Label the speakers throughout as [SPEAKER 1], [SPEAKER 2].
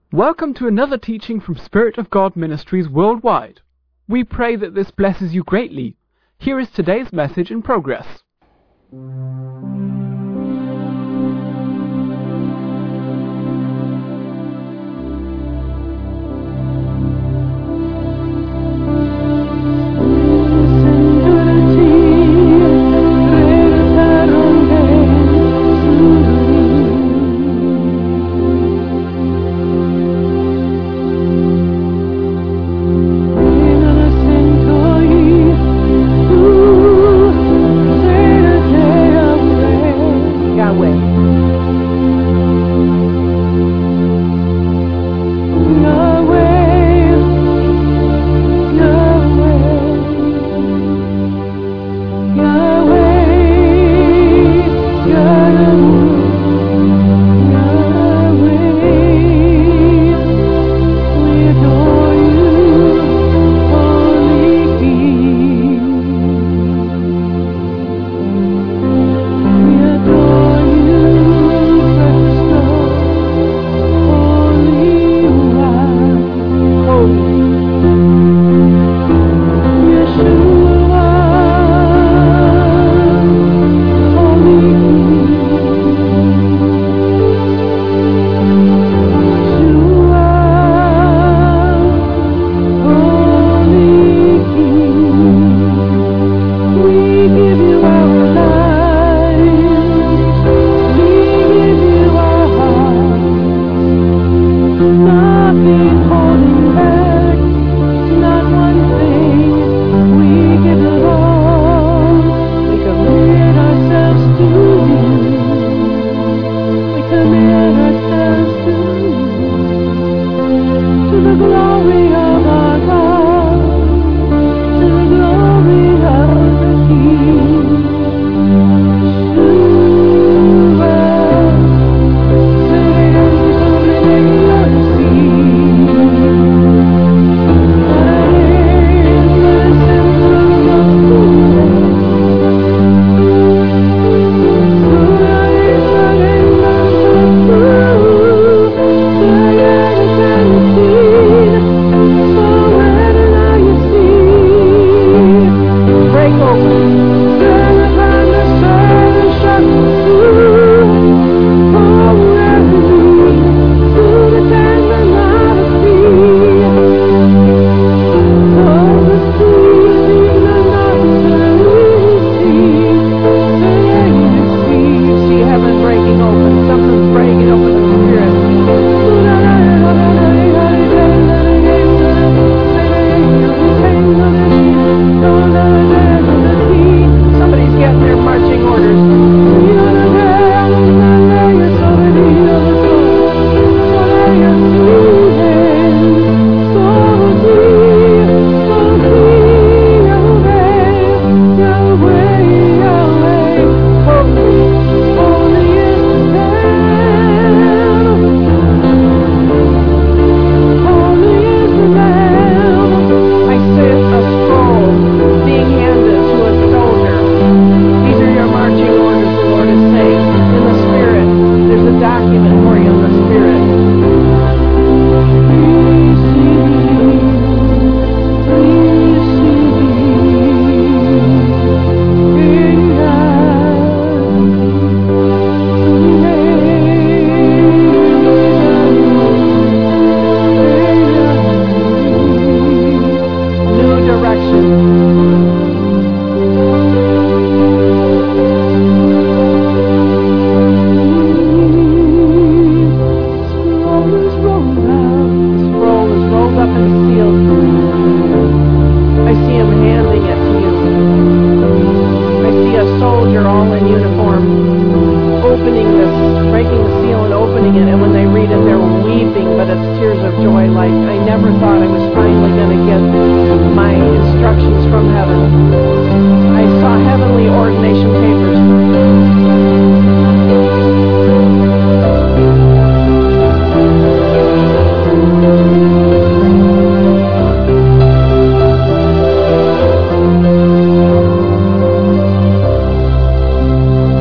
[SPEAKER 1] Welcome to another teaching from Spirit of God Ministries worldwide. We pray that this blesses you greatly. Here is today's message in progress.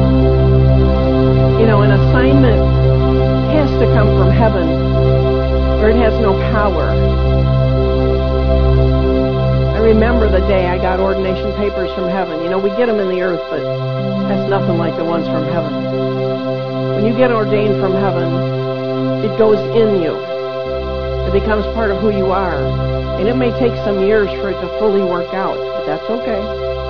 [SPEAKER 2] An assignment has to come from heaven. or it has no power. I remember the day I got ordination papers from heaven. You know, we get them in the earth, but that's nothing like the ones from heaven. When you get ordained from heaven, it goes in you. It becomes part of who you are. And it may take some years for it to fully work out, but that's okay.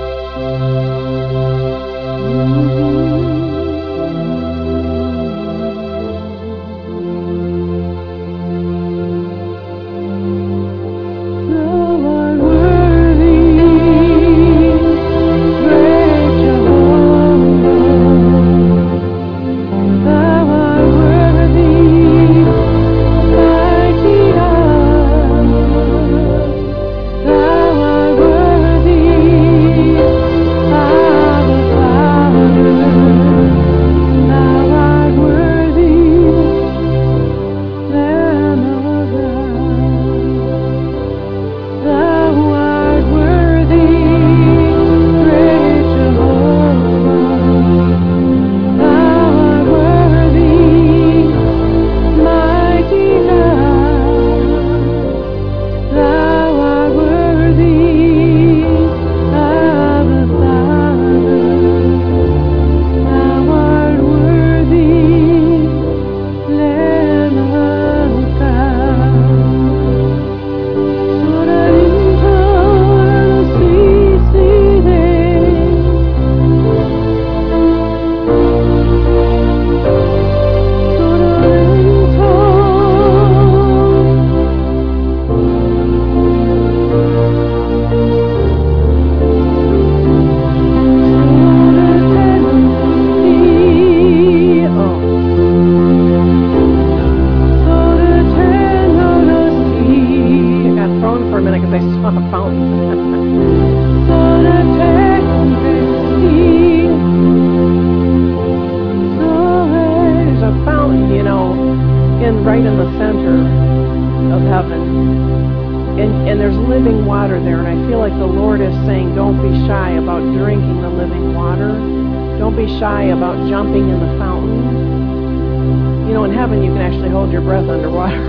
[SPEAKER 2] Right in the center of heaven, and there's living water there, and I feel like the Lord is saying, don't be shy about drinking the living water. Don't be shy about jumping in the fountain. You know, in heaven you can actually hold your breath underwater.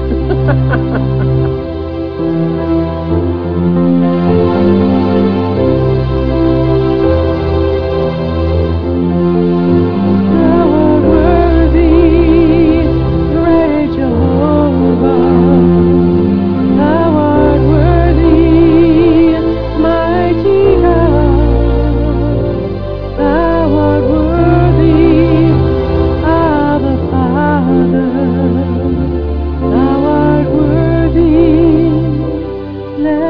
[SPEAKER 3] Let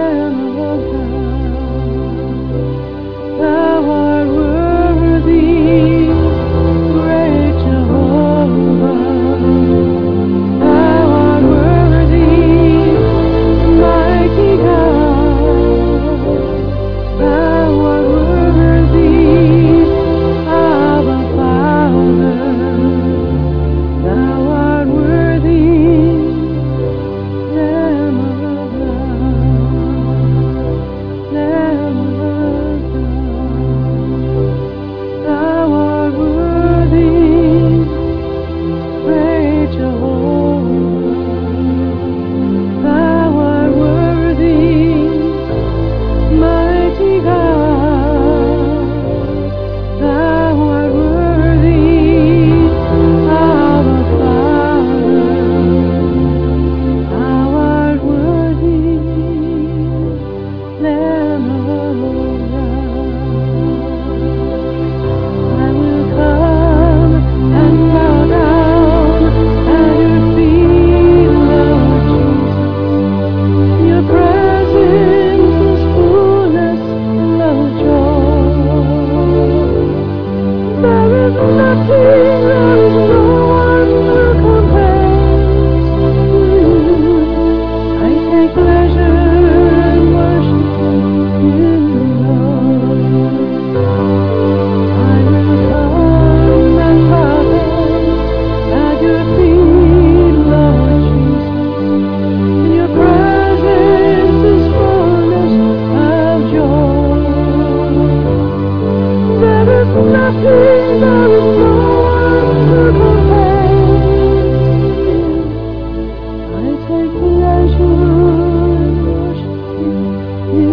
[SPEAKER 3] take pleasure in worshiping you,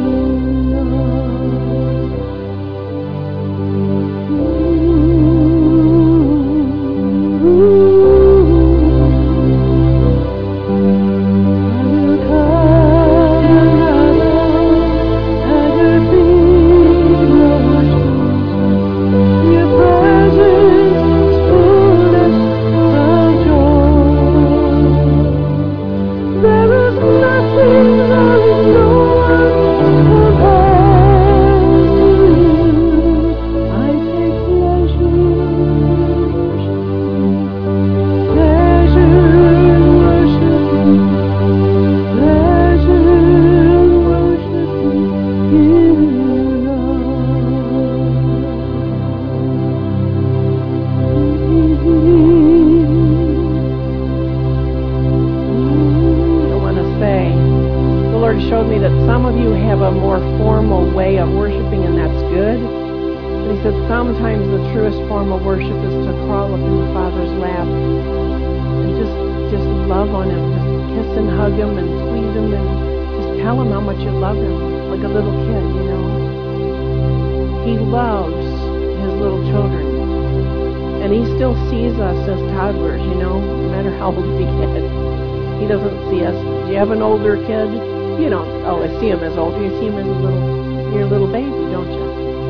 [SPEAKER 3] showed me that some of you have a more formal way of worshiping, and that's good. But he said sometimes the truest form of worship is to crawl up in the Father's lap and just love on him, just kiss and hug him and squeeze him and just tell him how much you love him, like a little kid, you know. He loves his little children, and he still sees us as toddlers, you know, no matter how old we get. He doesn't see us. Do you have an older kid? You don't always see him as old. You see him as your little baby, don't you?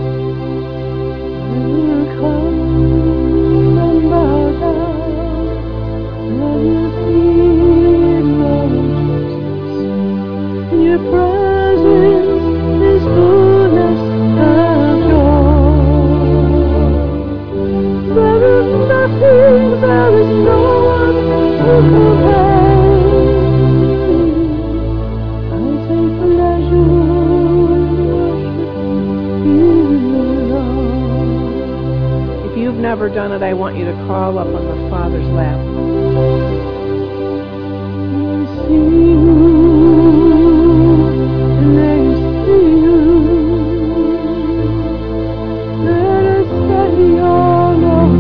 [SPEAKER 3] Come and bow down, let your feet, Lord Jesus. In your presence is fullness of joy. There is nothing, there is no one who compares. Never done it, I want you to crawl up on the Father's lap. See you, and I see you. Let us say your Lord,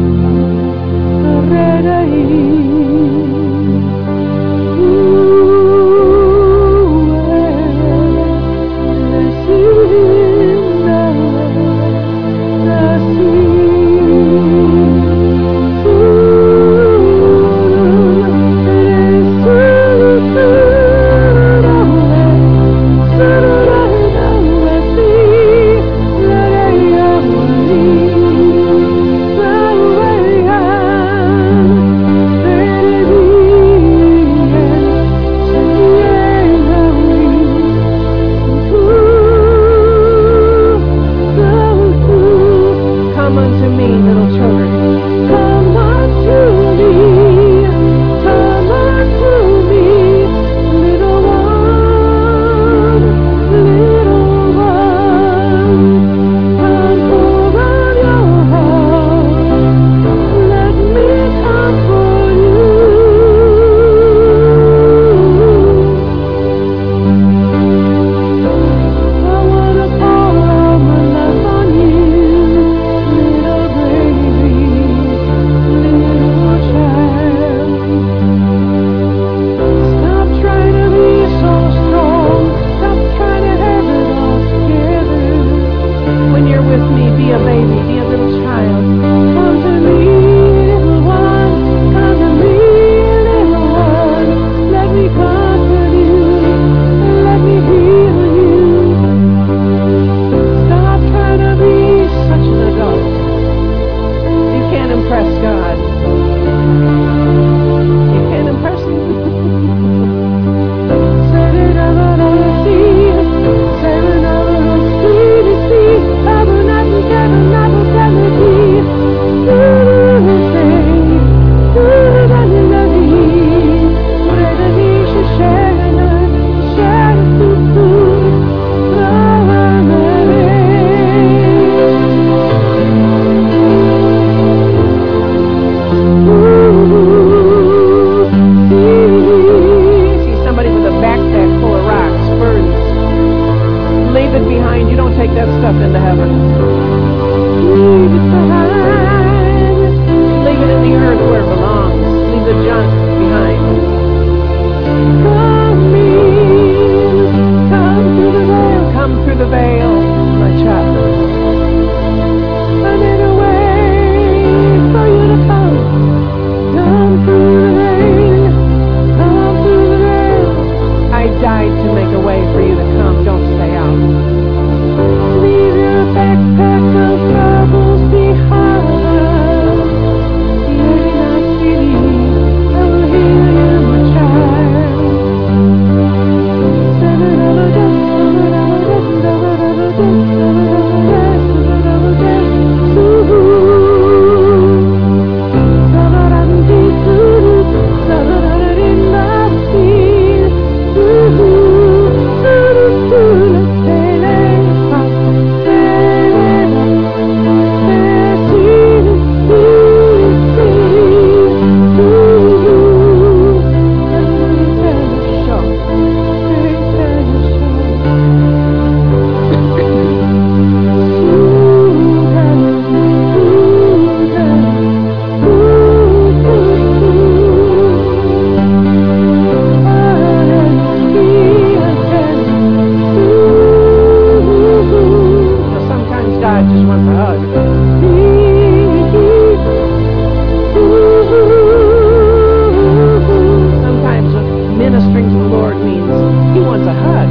[SPEAKER 2] ministering to the Lord means He wants a hug.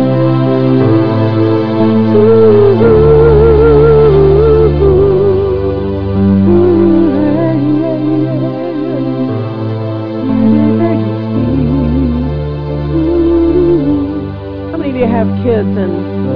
[SPEAKER 2] How many of you have kids and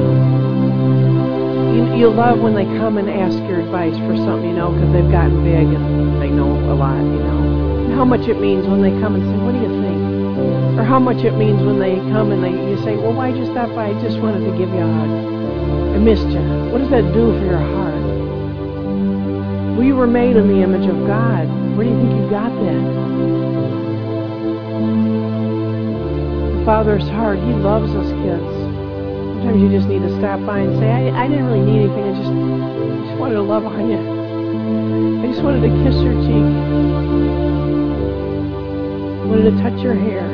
[SPEAKER 2] you love when they come and ask your advice for something, because they've gotten big and they know a lot, And how much it means when they come and say, what do you think? Or how much it means when they come and you say, well, why'd you stop by? I just wanted to give you a hug. I missed you. What does that do for your heart? We were made in the image of God. Where do you think you got that? The Father's heart. He loves us kids. Sometimes you just need to stop by and say, I didn't really need anything. I just wanted to love on you. I just wanted to kiss your cheek. I wanted to touch your hair.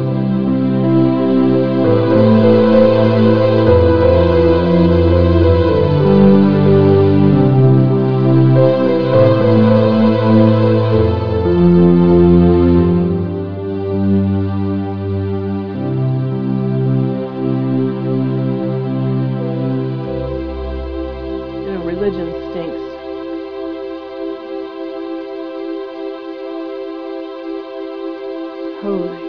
[SPEAKER 2] Religion stinks. Holy.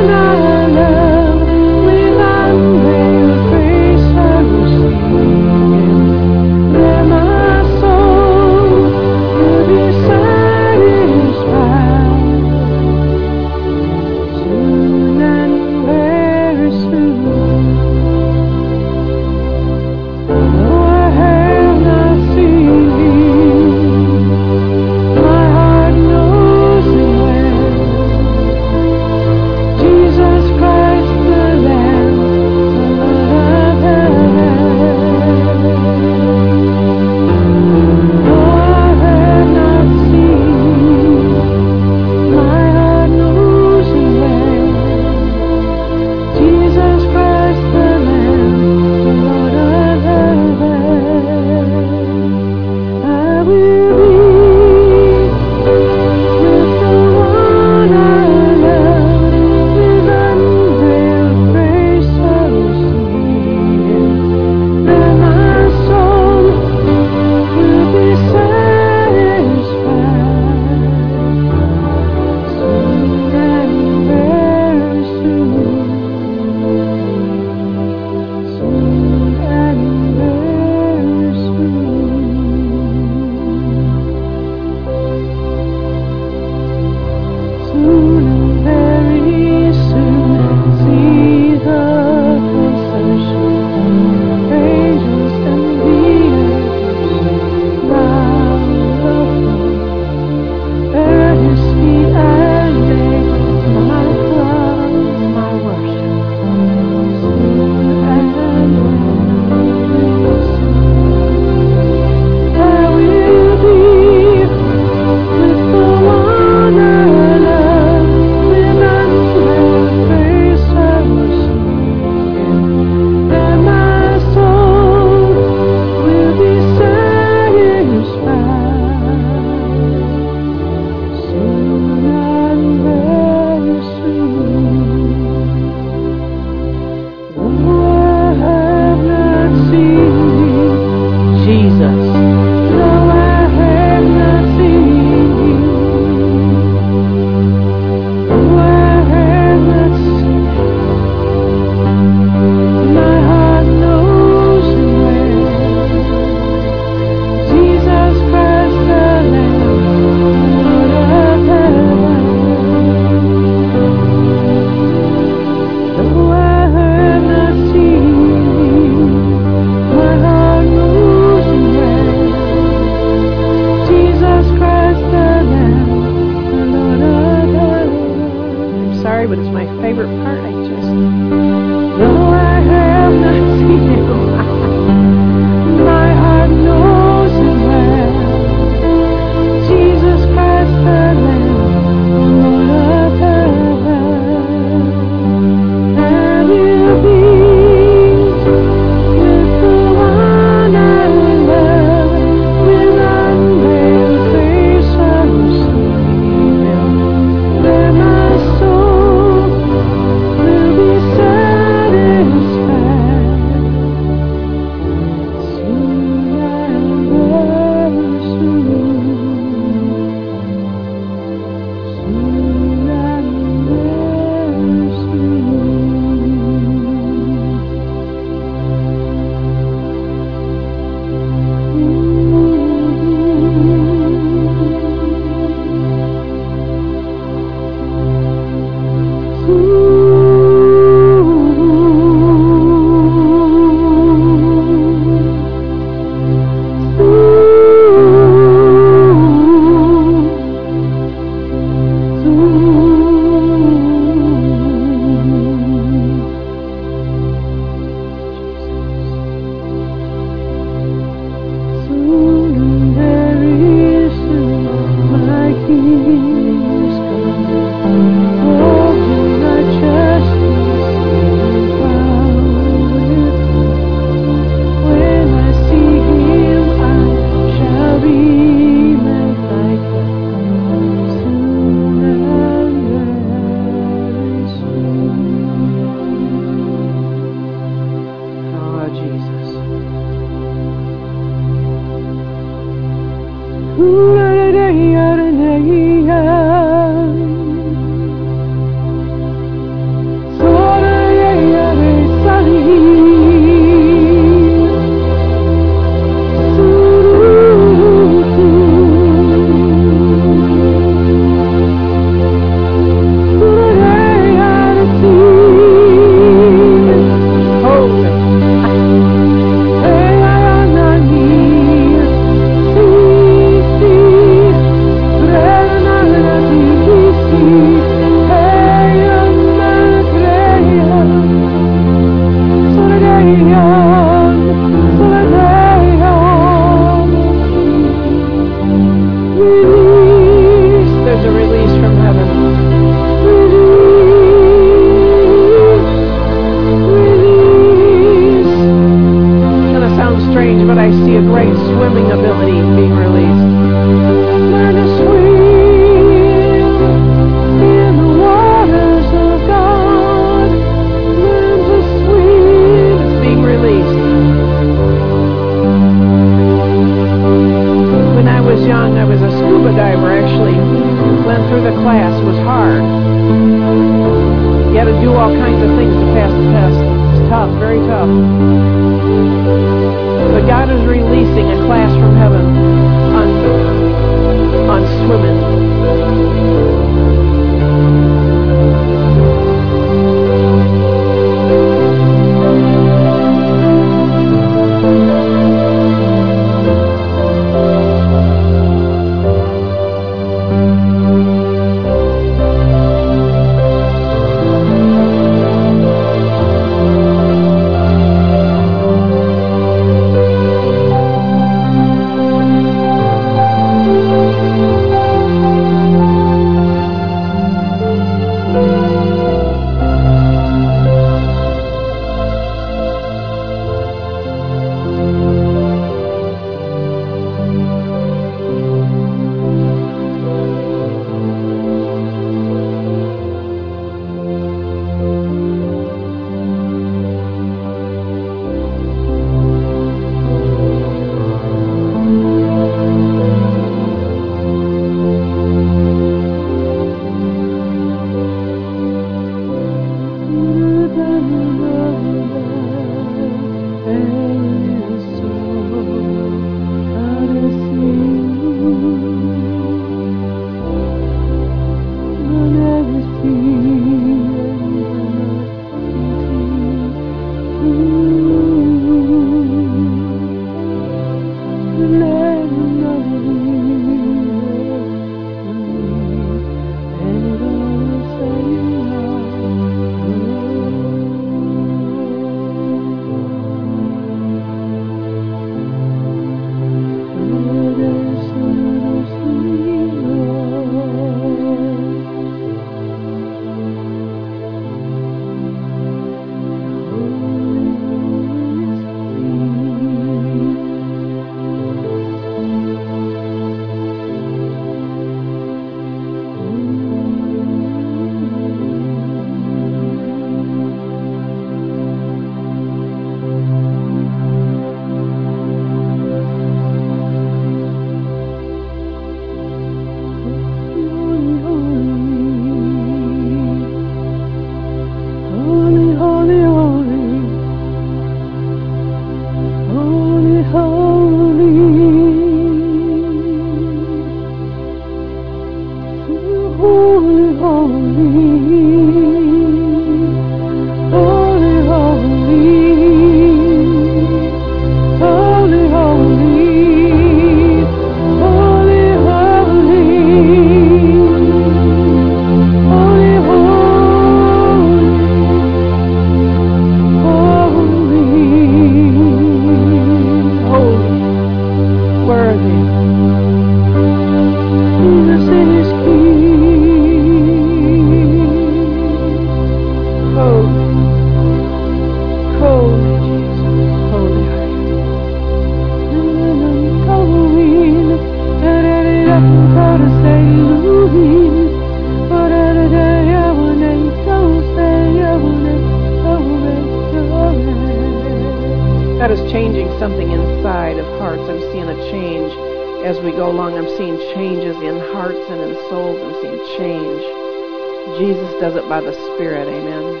[SPEAKER 2] God is changing something inside of hearts. I'm seeing a change as we go along. I'm seeing changes in hearts and in souls. I'm seeing change. Jesus does it by the Spirit. Amen.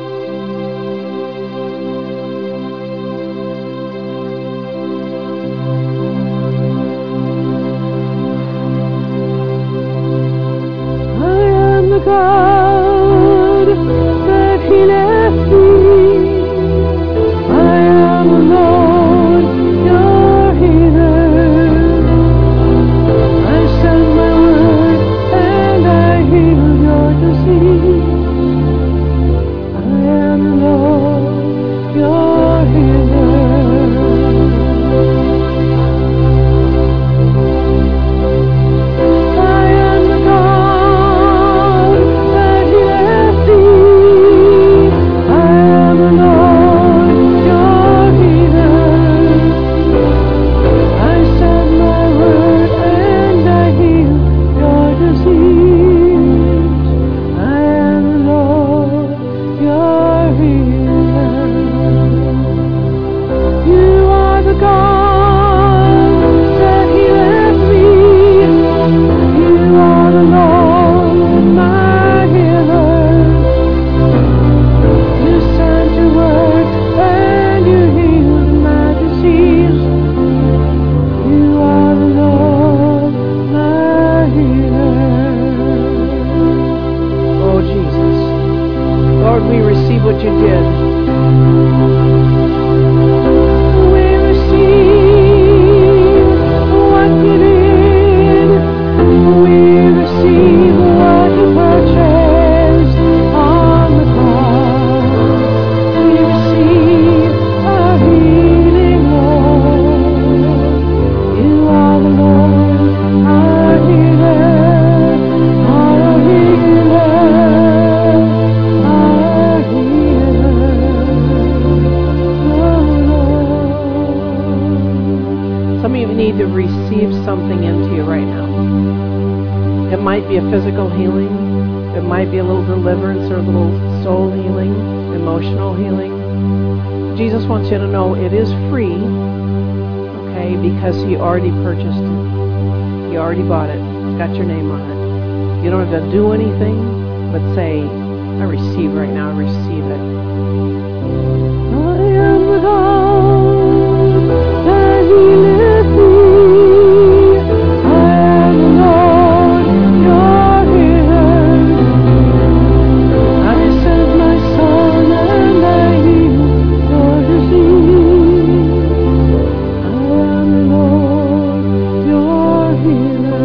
[SPEAKER 3] God that healeth thee. I am the Lord, your healer. I send my word and I heal your disease. I am the Lord, your healer. I am the God that healeth thee. I am the Lord, your healer. I send my word and I heal your disease. I am the Lord, your healer. You are the God that healeth me. You are the Lord, my healer. You sent your word and you healed my disease. You are the Lord, my healer.
[SPEAKER 2] Oh, Jesus. Lord, we receive what you did.
[SPEAKER 3] We receive what you did. We receive what you purchased on the cross. We receive our healing, Lord. You are the Lord, our healer, our healer, our healer.
[SPEAKER 2] Some of you need to receive something into you right now. It might be a physical healing. It might be a little deliverance or a little soul healing, emotional healing. Jesus wants you to know it is free, okay, because he already purchased it. He already bought it. It's got your name on it. You don't have to do anything but say, I receive right now, I receive it.
[SPEAKER 3] I am the God that healeth thee. I am the Lord, your healer. I sent my Son and I heal your disease. I am the Lord, your healer,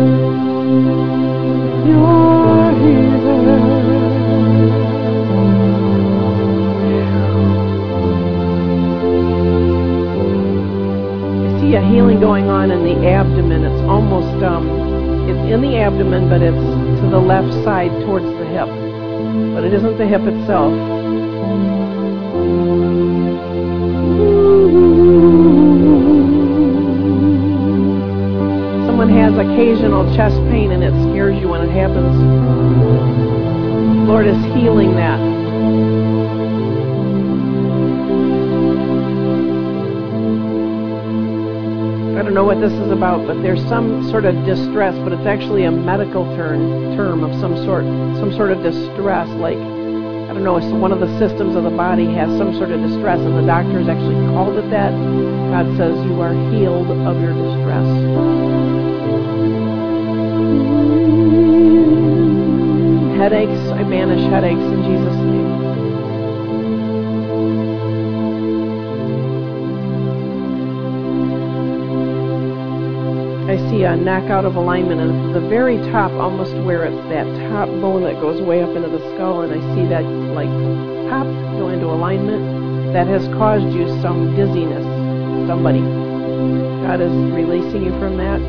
[SPEAKER 3] your healer.
[SPEAKER 2] I see a healing going on in the abdomen. It's almost, it's in the abdomen, but it's to the left side towards the hip. But it isn't the hip itself. Someone has occasional chest pain and it scares you when it happens. Lord is healing that. I don't know what this is about, but there's some sort of distress, but it's actually a medical term of some sort of distress, like, I don't know, it's one of the systems of the body has some sort of distress, and the doctors actually called it that. God says you are healed of your distress. Headaches, I banish headaches in Jesus' name. I see a neck out of alignment, and it's the very top, almost where it's that top bone that goes way up into the skull, and I see that like pop, go into alignment. That has caused you some dizziness. Somebody. God is releasing you from that.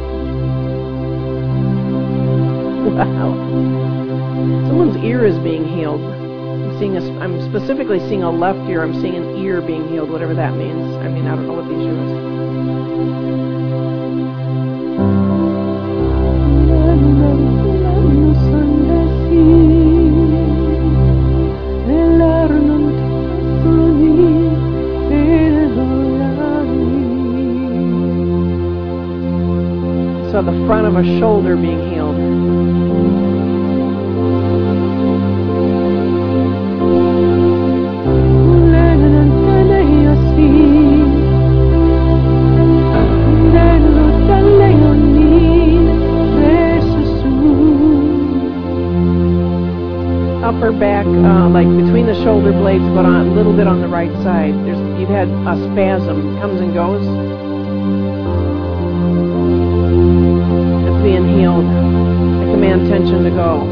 [SPEAKER 2] Wow. Someone's ear is being healed. I'm specifically seeing a left ear. I'm seeing an ear being healed, whatever that means. I mean, I don't know what the issue is. the front of a shoulder being healed. Upper back, like between the shoulder blades, but a little bit on the right side. You've had a spasm, comes and goes. It's being healed. I command tension to go.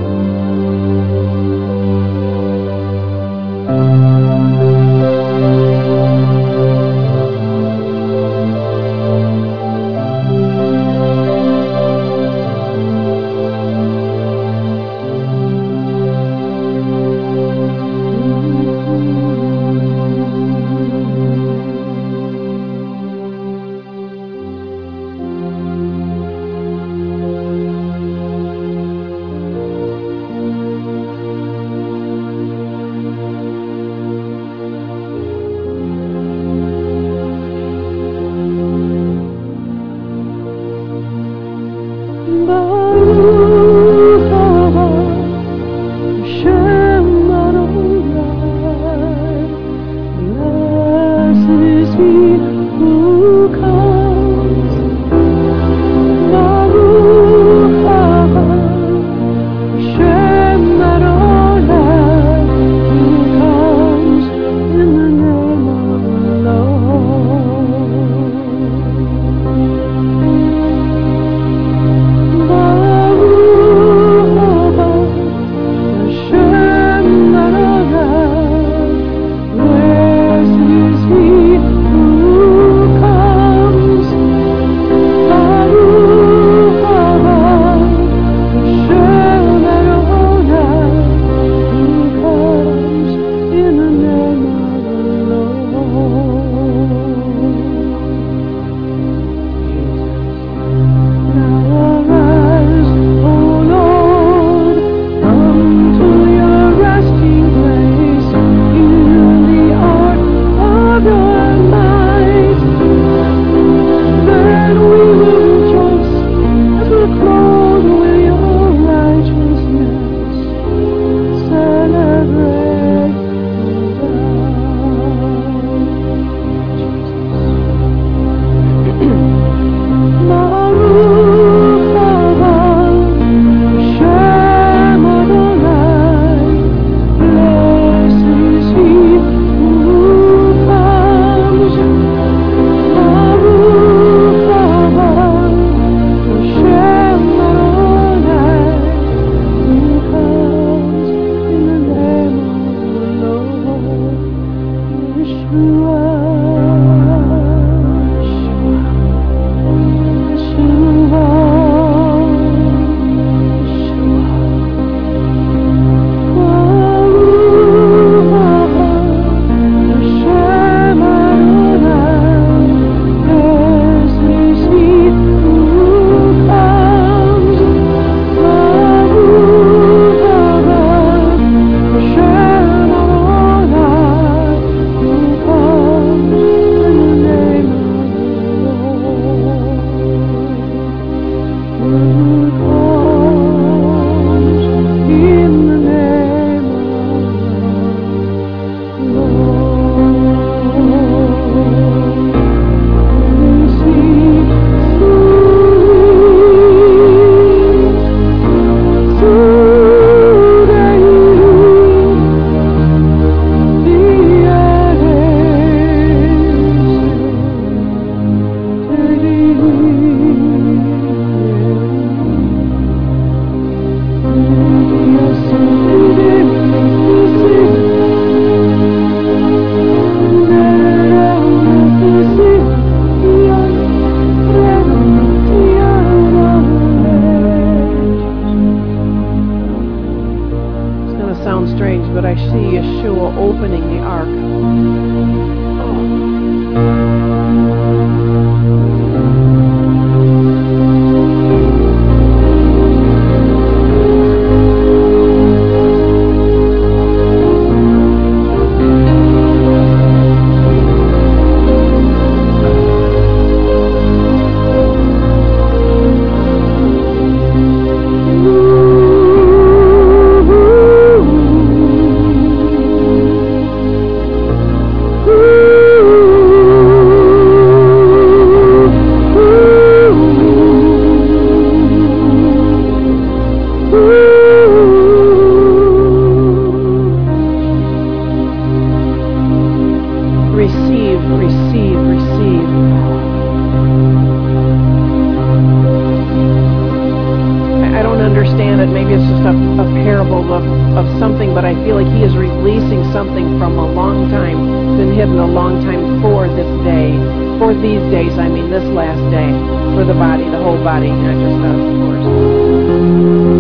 [SPEAKER 2] marveled of something, but I feel like He is releasing something from a long time. It's been hidden a long time for this day. For these days, I mean this last day. For the body, the whole body, not just us, of course.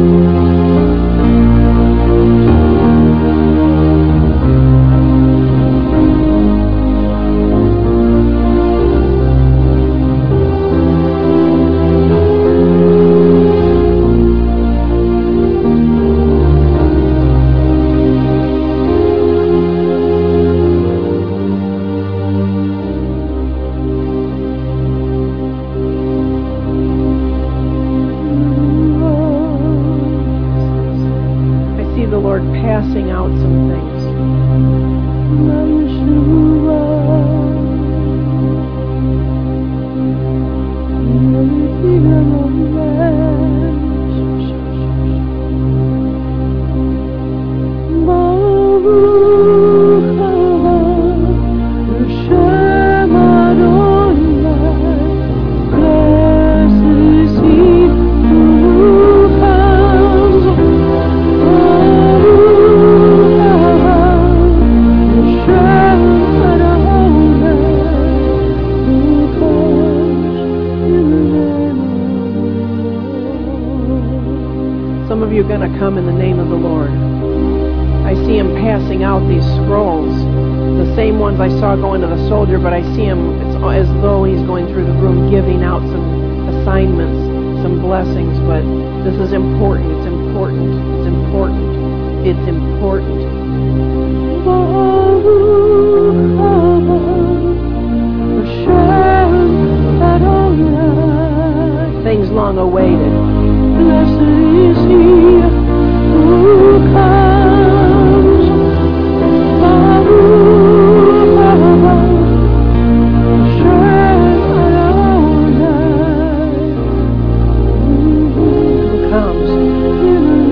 [SPEAKER 2] Passing out some things. Some of you are going to come in the name of the Lord. I see Him passing out these scrolls, the same ones I saw going to the soldier, but I see Him, it's as though He's going through the room giving out some assignments, some blessings, but this is important, it's important, it's important, it's important. Things long awaited. Blessed is He who comes. Who comes.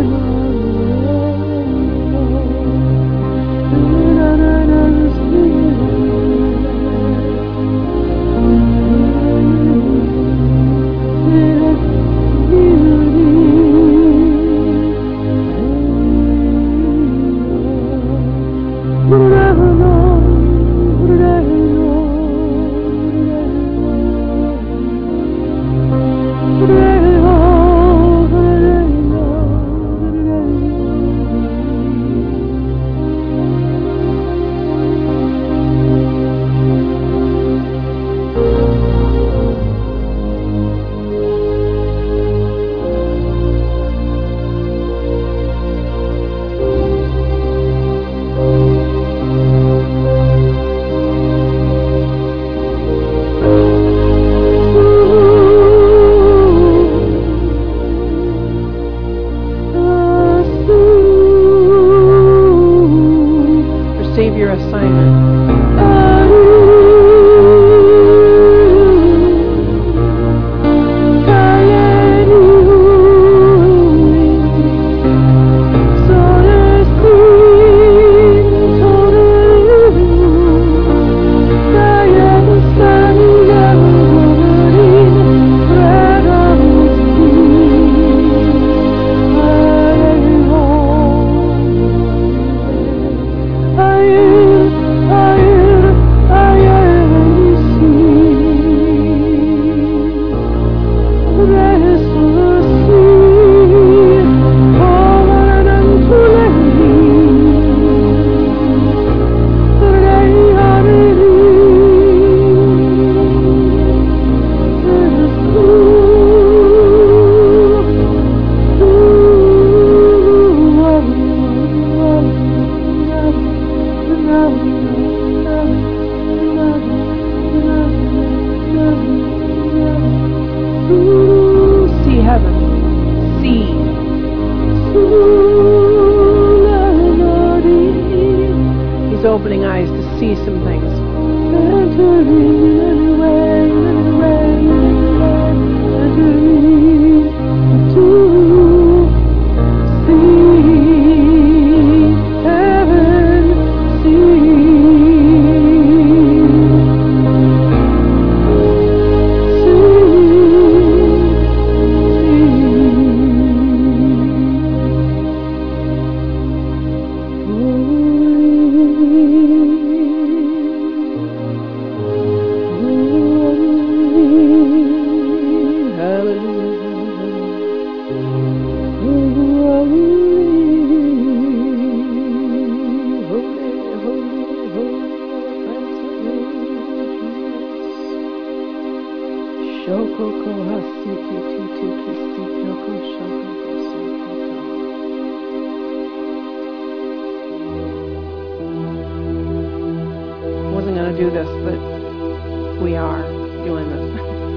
[SPEAKER 2] Your assignment. Opening eyes to see some things. Wasn't going to do this, but we are doing this.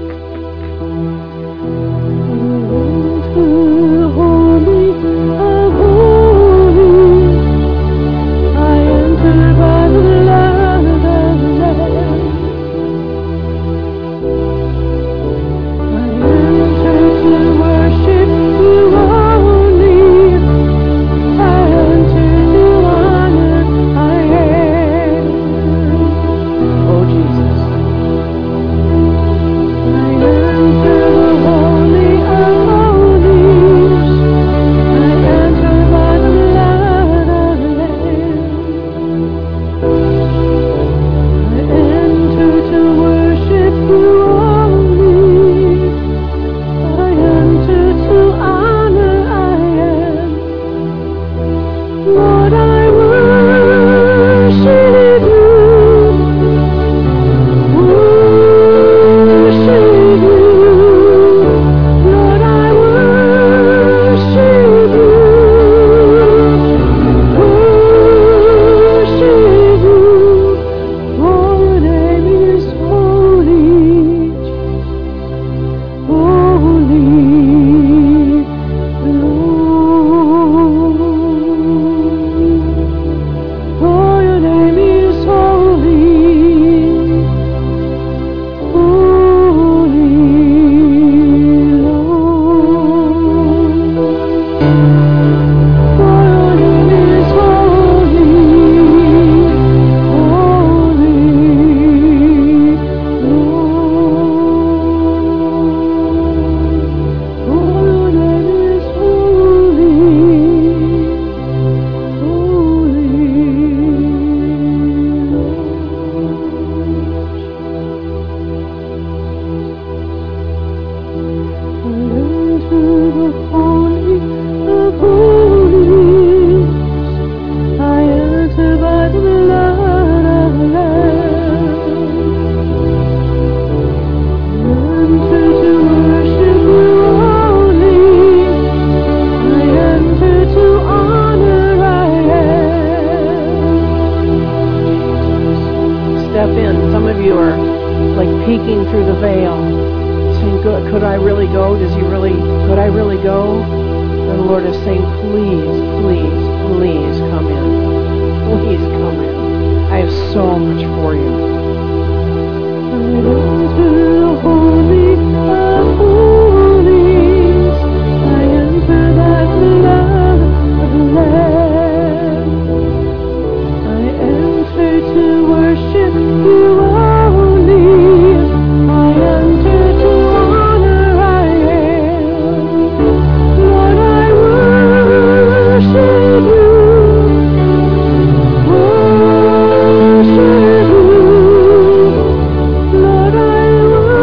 [SPEAKER 2] peeking through the veil, saying, could I really go? Could I really go? And the Lord is saying, please, please, please come in. Please come in. I have so much for you.
[SPEAKER 4] Lord, I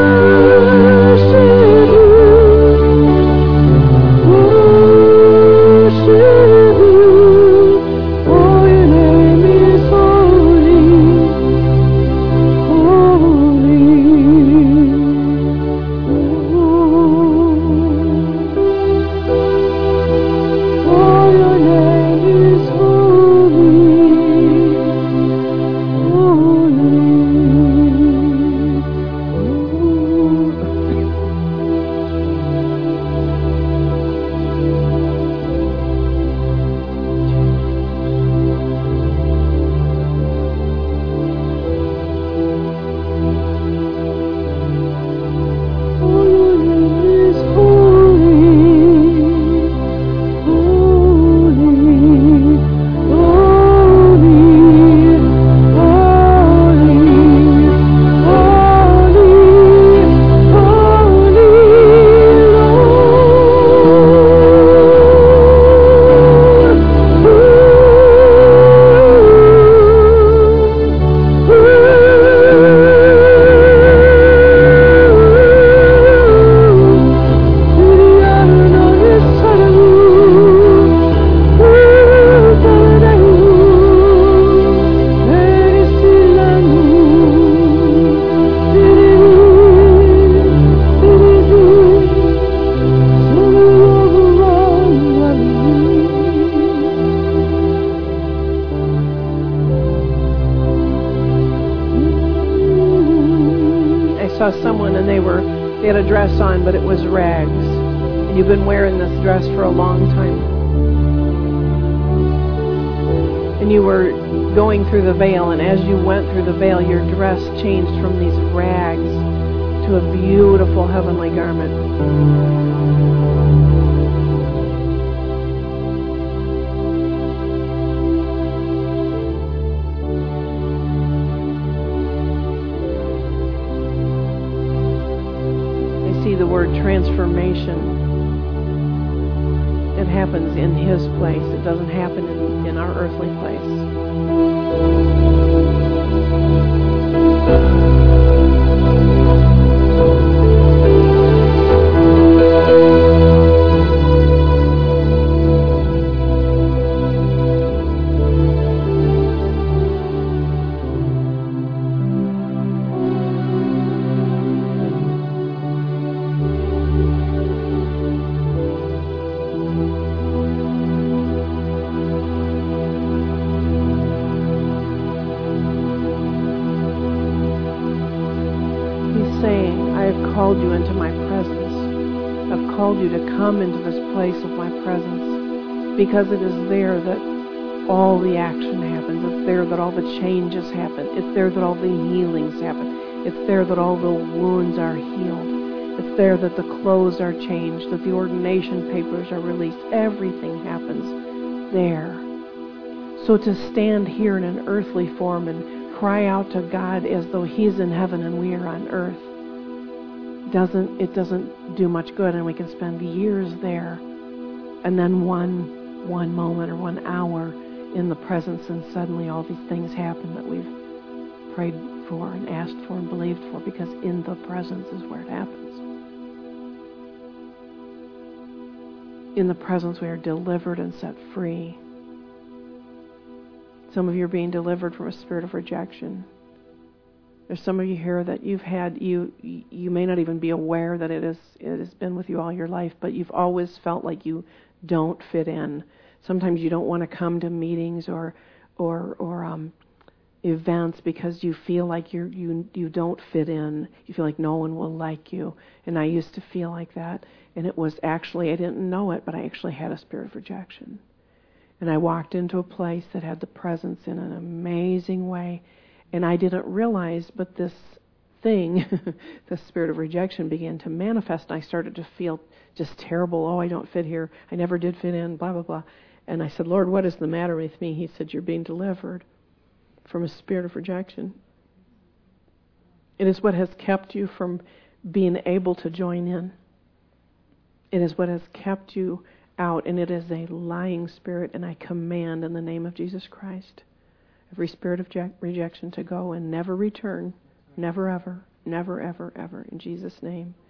[SPEAKER 2] They had a dress on, but it was rags. And you've been wearing this dress for a long time. And you were going through the veil, and as you went through the veil, your dress changed from these rags to a beautiful heavenly garment. The word transformation. It happens in His place. It doesn't happen in our earthly place. Called you into my presence. I've called you to come into this place of my presence, because it is there that all the action happens. It's there that all the changes happen. It's there that all the healings happen. It's there that all the wounds are healed. It's there that the clothes are changed, that the ordination papers are released. Everything happens there. So to stand here in an earthly form and cry out to God as though He's in heaven and we are on earth, it doesn't do much good, and we can spend years there, and then one moment or 1 hour in the presence, and suddenly all these things happen that we've prayed for and asked for and believed for, because in the presence is where it happens. In the presence we are delivered and set free. Some of you are being delivered from a spirit of rejection. There's some of you here that you've had, you may not even be aware that it has been with you all your life, but you've always felt like you don't fit in. Sometimes you don't want to come to meetings or events because you feel like you don't fit in. You feel like no one will like you. And I used to feel like that. And it was actually, I didn't know it, but I actually had a spirit of rejection. And I walked into a place that had the presence in an amazing way. And I didn't realize, but this thing, the spirit of rejection, began to manifest. And I started to feel just terrible. Oh, I don't fit here. I never did fit in, blah, blah, blah. And I said, Lord, what is the matter with me? He said, you're being delivered from a spirit of rejection. It is what has kept you from being able to join in. It is what has kept you out, and it is a lying spirit, and I command in the name of Jesus Christ every spirit of rejection to go and never return, never, ever, never, ever, ever, in Jesus' name.